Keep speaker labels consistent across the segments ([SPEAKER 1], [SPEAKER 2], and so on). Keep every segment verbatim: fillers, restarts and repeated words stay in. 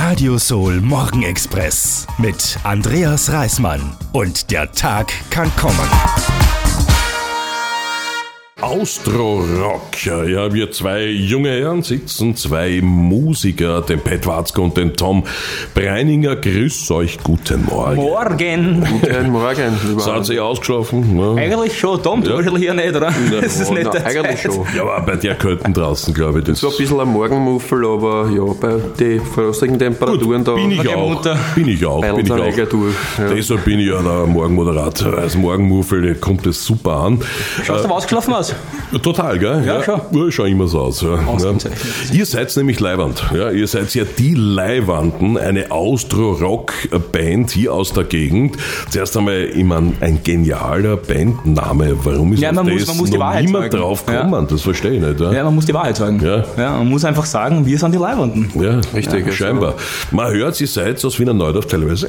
[SPEAKER 1] Radio Soul Morgenexpress mit Andreas Reismann. Und der Tag kann kommen.
[SPEAKER 2] Austro-Rock. Ja, wir zwei junge Herren sitzen, zwei Musiker, den Pat Watzke und den Tom Breininger. Grüß euch, guten Morgen.
[SPEAKER 3] Morgen.
[SPEAKER 4] Guten Morgen.
[SPEAKER 2] Seid ihr ausgeschlafen? Ja.
[SPEAKER 3] Eigentlich schon, Tom, du
[SPEAKER 2] Ja.
[SPEAKER 3] wahrscheinlich ja nicht, oder?
[SPEAKER 2] Ja,
[SPEAKER 3] Das ist
[SPEAKER 4] Ja,
[SPEAKER 3] nicht
[SPEAKER 4] na,
[SPEAKER 3] der
[SPEAKER 4] eigentlich
[SPEAKER 3] Zeit.
[SPEAKER 4] schon.
[SPEAKER 2] Ja, aber bei der Kälte draußen, glaube ich. Das
[SPEAKER 4] So ein bisschen ein Morgenmuffel, aber ja, bei den frostigen Temperaturen da
[SPEAKER 2] bin ich
[SPEAKER 3] Okay,
[SPEAKER 2] auch.
[SPEAKER 3] Mutter.
[SPEAKER 2] Bin ich auch.
[SPEAKER 4] beilen
[SPEAKER 2] Bin ich
[SPEAKER 4] sie Regel
[SPEAKER 2] auch.
[SPEAKER 4] durch. Ja.
[SPEAKER 2] Deshalb bin ich ja der Morgenmoderator. Als Morgenmuffel kommt das super an.
[SPEAKER 3] Schaust du ausgeschlafen aus?
[SPEAKER 2] Total, gell?
[SPEAKER 3] Ja, schon.
[SPEAKER 2] Ja, schau immer so aus. Ja.
[SPEAKER 3] Ausgezeichnet.
[SPEAKER 2] Ja. Ihr seid nämlich Leiwand. Ja, ihr seid ja die Leiwanden, eine Austro-Rock-Band hier aus der Gegend. Zuerst einmal immer ein, ein genialer Bandname. Warum ist
[SPEAKER 3] Ja,
[SPEAKER 2] uns
[SPEAKER 3] man muss-
[SPEAKER 2] das
[SPEAKER 3] man muss die
[SPEAKER 2] noch
[SPEAKER 3] Wahrheit
[SPEAKER 2] niemand
[SPEAKER 3] sagen.
[SPEAKER 2] drauf
[SPEAKER 3] Ja.
[SPEAKER 2] kommen? Das verstehe ich nicht. Ja,
[SPEAKER 3] Ja, man muss die Wahrheit sagen.
[SPEAKER 2] Ja.
[SPEAKER 3] Ja, man muss einfach sagen, wir sind die Leibwanden.
[SPEAKER 2] ja
[SPEAKER 4] Richtig,
[SPEAKER 2] ja, scheinbar. Man hört, ihr seid aus Wiener Neudorf teilweise.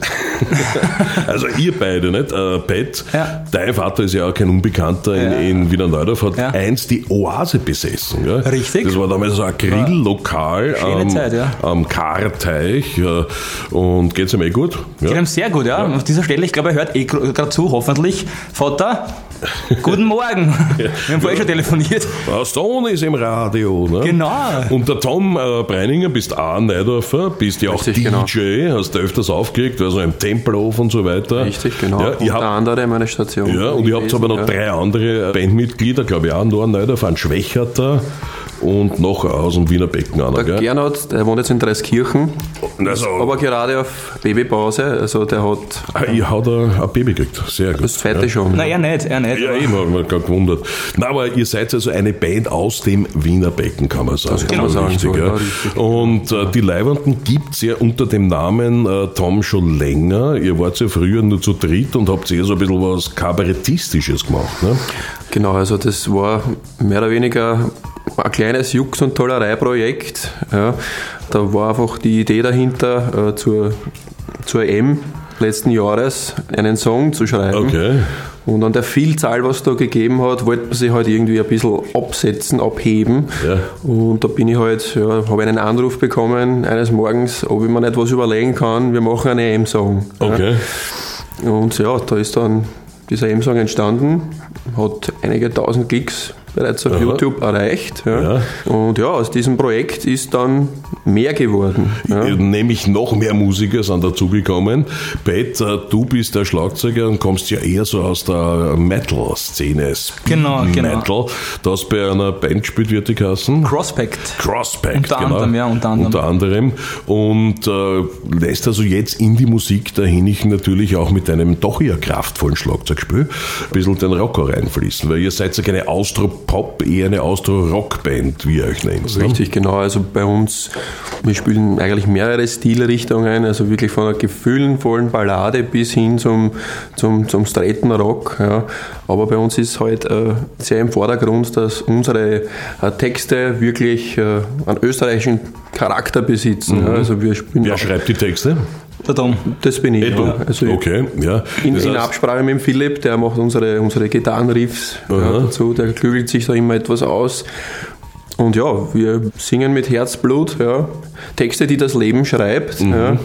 [SPEAKER 2] Also ihr beide, nicht? Äh, Pat,
[SPEAKER 3] Ja.
[SPEAKER 2] dein Vater ist ja auch kein Unbekannter in,
[SPEAKER 3] Ja.
[SPEAKER 2] in Wiener Neudorf, hat
[SPEAKER 3] Ja.
[SPEAKER 2] einst die Oase besessen. Ja?
[SPEAKER 3] Richtig.
[SPEAKER 2] Das war damals so ein Grilllokal
[SPEAKER 3] Schöne
[SPEAKER 2] am,
[SPEAKER 3] Zeit, ja.
[SPEAKER 2] am Karteich. Ja. Und geht's ihm eh gut? Ja.
[SPEAKER 3] Geht ihm sehr gut, ja. Auf dieser Stelle, ich glaube, er hört eh gerade zu, hoffentlich. Vater, guten Morgen. Wir haben vorher schon telefoniert.
[SPEAKER 2] Der Sohn ist im Radio. Ne?
[SPEAKER 3] Genau.
[SPEAKER 2] Und der Tom äh, Breininger, bist auch ein Neudorfer, bist ja auch
[SPEAKER 4] Richtig,
[SPEAKER 2] D J,
[SPEAKER 4] genau.
[SPEAKER 2] hast du öfters aufgelegt, also im Tempelhof und so weiter.
[SPEAKER 4] Richtig, genau.
[SPEAKER 2] Ja, ihr
[SPEAKER 4] Unter
[SPEAKER 2] habt,
[SPEAKER 4] anderem meine Station.
[SPEAKER 2] ja, und ihr habt aber noch
[SPEAKER 4] ja.
[SPEAKER 2] drei andere Bandmitglieder, glaube ich auch, noch ein Neudorf, ein Schwächerter und noch aus dem Wiener Becken einer,
[SPEAKER 4] Der
[SPEAKER 2] gell?
[SPEAKER 4] Gernot, der wohnt jetzt in Dreiskirchen,
[SPEAKER 2] Also,
[SPEAKER 4] aber gerade auf Babypause. Also der hat
[SPEAKER 2] ah, ihr habt ein ein Baby gekriegt, sehr gut.
[SPEAKER 4] das zweite
[SPEAKER 2] ja.
[SPEAKER 4] schon.
[SPEAKER 3] Nein, er nicht, er nicht.
[SPEAKER 2] Ja, ich habe mich gerade gewundert. Na, aber ihr seid also eine Band aus dem Wiener Becken, kann man sagen.
[SPEAKER 4] Das kann man sagen,
[SPEAKER 2] Richtig,
[SPEAKER 4] so,
[SPEAKER 2] ja.
[SPEAKER 4] ja, richtig.
[SPEAKER 2] Und äh, die Leihwanden gibt's ja unter dem Namen äh, Tom schon länger. Ihr wart ja früher nur zu dritt und habt eher so ein bisschen was Kabarettistisches gemacht. Ne?
[SPEAKER 4] Genau, also das war mehr oder weniger ein kleines Jux- und Tollerei-Projekt. Ja. Da war einfach die Idee dahinter, äh, zur, zur M letzten Jahres einen Song zu schreiben.
[SPEAKER 2] Okay.
[SPEAKER 4] Und an der Vielzahl, was es da gegeben hat, wollte man sich halt irgendwie ein bisschen absetzen, abheben.
[SPEAKER 2] Ja.
[SPEAKER 4] Und da bin ich halt, ja, habe einen Anruf bekommen eines Morgens, ob ich mir nicht was überlegen kann, wir machen einen M-Song.
[SPEAKER 2] Okay.
[SPEAKER 4] Ja. Und ja, da ist dann dieser M-Song entstanden, hat einige tausend Klicks bereits auf
[SPEAKER 2] Aha.
[SPEAKER 4] YouTube erreicht. Ja.
[SPEAKER 2] Ja.
[SPEAKER 4] Und ja, aus diesem Projekt ist dann mehr geworden. Ja.
[SPEAKER 2] Nämlich noch mehr Musiker sind dazugekommen. Pat, äh, du bist der Schlagzeuger und kommst ja eher so aus der Metal-Szene.
[SPEAKER 3] Genau, genau.
[SPEAKER 2] Metal. Du hast bei einer Band gespielt, wie hat die geheißen?
[SPEAKER 3] Crosspact.
[SPEAKER 2] Crosspact,
[SPEAKER 3] Unter
[SPEAKER 2] genau.
[SPEAKER 3] anderem, ja, unter anderem.
[SPEAKER 2] Unter anderem. Und äh, lässt also jetzt in die Musik dahin ich natürlich auch mit einem doch eher kraftvollen Schlagzeugspiel ein bisschen den Rocker reinfließen, weil ihr seid ja keine Austro-Pop, eher eine Austro-Rock-Band, wie ihr euch nennt. Ne?
[SPEAKER 4] Richtig, genau. Also bei uns, wir spielen eigentlich mehrere Stilrichtungen, also wirklich von einer gefühlenvollen Ballade bis hin zum, zum, zum straighten Rock. Ja. Aber bei uns ist halt äh, sehr im Vordergrund, dass unsere äh, Texte wirklich äh, einen österreichischen Charakter besitzen.
[SPEAKER 2] Mhm.
[SPEAKER 4] Ja. Also wir spielen
[SPEAKER 2] Wer
[SPEAKER 4] auch-
[SPEAKER 2] schreibt die Texte?
[SPEAKER 3] Der Tom.
[SPEAKER 4] Das bin ich.
[SPEAKER 2] Eh, du.
[SPEAKER 4] Ja. Also
[SPEAKER 2] Okay, ja.
[SPEAKER 4] In,
[SPEAKER 2] Das
[SPEAKER 4] in
[SPEAKER 2] heißt-
[SPEAKER 4] Absprache mit dem Philipp, der macht unsere, unsere Gitarrenriffs
[SPEAKER 2] Aha.
[SPEAKER 4] ja, dazu, der klügelt sich da immer etwas aus. Und ja, wir singen mit Herzblut, ja, Texte, die das Leben schreibt.
[SPEAKER 2] Mhm.
[SPEAKER 4] Ja.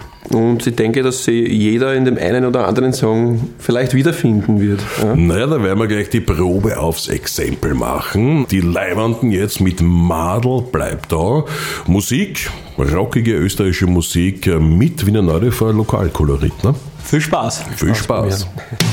[SPEAKER 4] Und ich denke, dass sie jeder in dem einen oder anderen Song vielleicht wiederfinden wird. Ja.
[SPEAKER 2] Naja, da werden wir gleich die Probe aufs Exempel machen. Die Leihwanden jetzt mit Madel bleibt da. Musik, rockige österreichische Musik mit Wiener Neudorfer Lokalkolorit. Ne?
[SPEAKER 3] Viel Spaß.
[SPEAKER 2] Viel Spaß.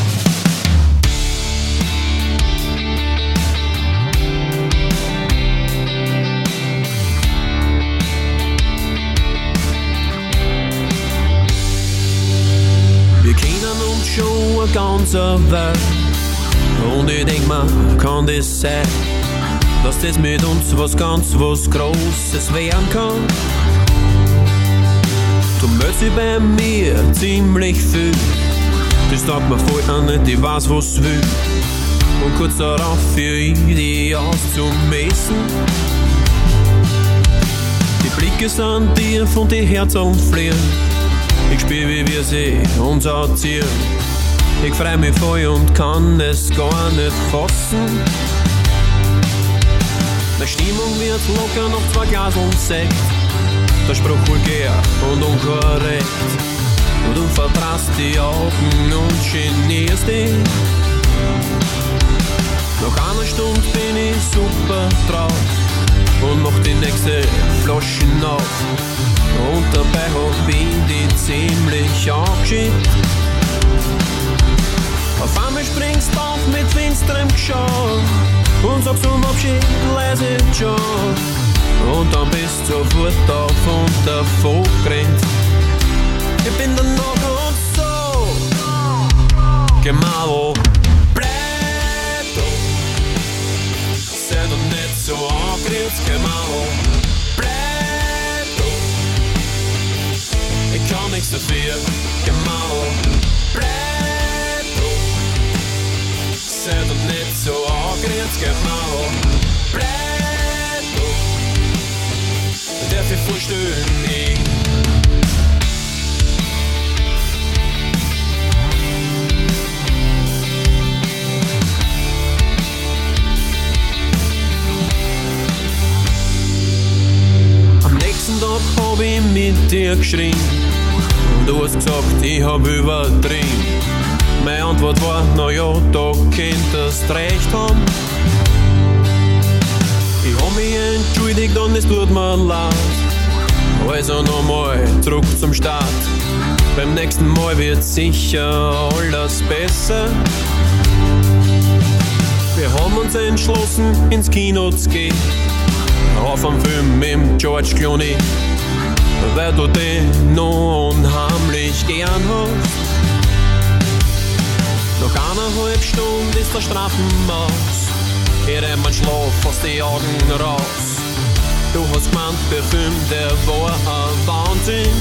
[SPEAKER 5] Wir kennen uns schon eine ganze Weile und ich denk mir, kann das sein, dass das mit uns was ganz was Großes werden kann? Du meldest dich bei mir ziemlich viel, das taugt mir voll an nicht, ich weiß was will. Und kurz darauf für ich dich auszumessen. Die Blicke sind tief und die Herzen fliehen. Ich spür, wie wir sie uns erziehen. Ich freu mich voll und kann es gar nicht fassen. Meine Stimmung wird locker noch zwei Glaseln Sekt. der Spruch vulgär und unkorrekt. Und du verdrast die Augen und genierst dich. Nach einer Stunde bin ich super drauf und mach die nächste Flaschen auf. Und dabei hab ich die ziemlich angeschickt. Auf einmal springst du auf mit finsterem Geschau und sagst zum Abschied leise Ciao. Und dann bist du sofort auf und davon gerannt. Ich bin dann noch und so genau. Bleib doch, sei doch nicht so angerührt, genau. Bleib doch, ich kann nichts dafür, genau. Bleib doch, sei doch nicht so angerührt, genau. Bleib doch, darf ich vorstellen, ich. Tag hab ich mit dir geschrien und du hast gesagt, ich hab übertrieben. Meine Antwort war, na ja, da könntest recht haben. Ich hab mich entschuldigt und es tut mir leid. Also nochmal zurück zum Start. Beim nächsten Mal wird sicher alles besser. Wir haben uns entschlossen, ins Kino zu gehen. Auf einem Film mit George Clooney, weil du den noch unheimlich gern hast. Nach eineinhalb Stunden ist der Strafenmaus. Ich renn mein Schlaf aus die Augen raus. Du hast gemeint, der Film, der war ein Wahnsinn.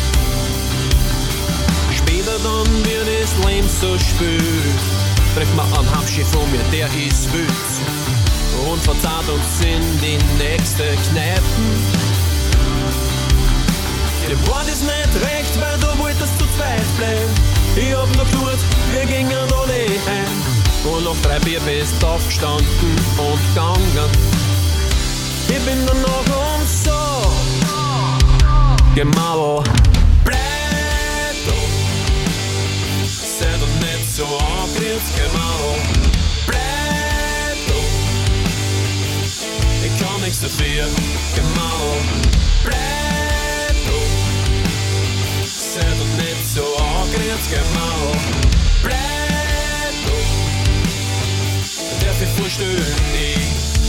[SPEAKER 5] Später dann wird das Leben so spät. Trifft man einen Habschi von mir, der ist wild. Und verzahlt uns in die nächste Kneipen. Dir war das nicht recht, weil du wolltest zu zweit bleiben. Ich hab noch geschaut, wir gingen alle heim. Und nach drei Bier bist du aufgestanden und gegangen. Ich bin dann noch und so genau. Bleib doch, sei doch nicht so angerührt, genau. Ich kann nichts dafür, genau. Bleib doch, sei doch nicht so angerührt, genau. Bleib doch, darf ich vorstellen, ich.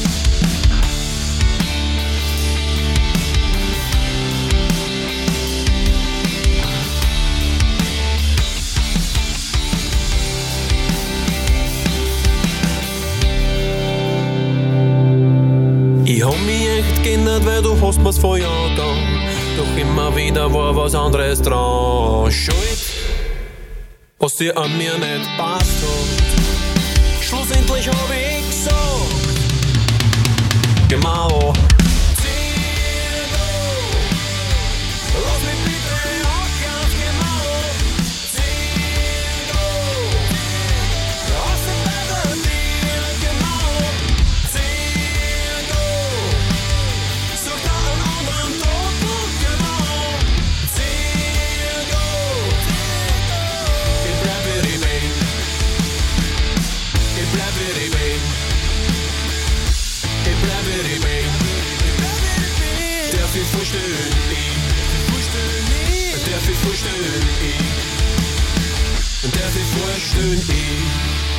[SPEAKER 5] Ich hab mich echt geändert, weil du hast mir's vor Jahren getan. Doch immer wieder war was anderes dran. Schuld, was dir an mir nicht passt hat. Schlussendlich hab ich gesagt, genau. Lass mich bitte auch ganz genau. Aus dem Bett dir, genau. Such da einen anderen Tod, genau. Zirgo. Ich bleib wie die Main. Ich bleib wie die Main. Ich bleib wie die Main. Darf ich vorstellen, ich. Darf ich vorstellen, ich. Darf ich vorstellen, ich.